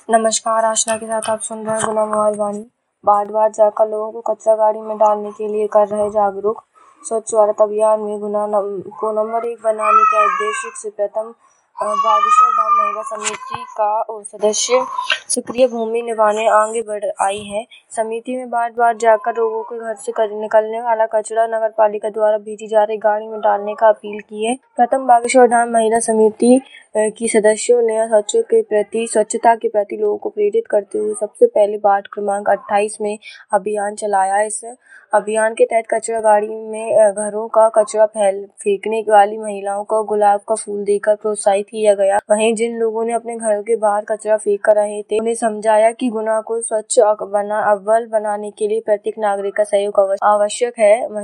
नमस्कार, आशना के साथ आप सुन रहे हैं गुना मोबाइल वाणी। बार बार जाकर लोगों को कचरा गाड़ी में डालने के लिए कर रहे जागरूक। स्वच्छ भारत अभियान में गुना को नंबर 1 बनाने के उद्देश्य से प्रथम बागेश्वर धाम महिला समिति का सदस्य सक्रिय भूमिका निभाने आगे बढ़ आई है। समिति में बार बार जाकर लोगों के घर से निकलने वाला कचरा नगर पालिका द्वारा भेजी जा रही गाड़ी में डालने का अपील की है। प्रथम बागेश्वर धाम महिला समिति की सदस्यों ने स्वच्छता के प्रति लोगों को प्रेरित करते हुए सबसे पहले वार्ड क्रमांक 28 में अभियान चलाया। इस अभियान के तहत कचरा गाड़ी में घरों का कचरा फेंकने वाली महिलाओं को गुलाब का फूल देकर प्रोत्साहित किया गया। वहीं जिन लोगों ने अपने घर के बाहर कचरा फेंक कर रहे थे उन्हें समझाया कि गुना को स्वच्छ अव्वल बनाने के लिए प्रत्येक नागरिक का सहयोग आवश्यक है।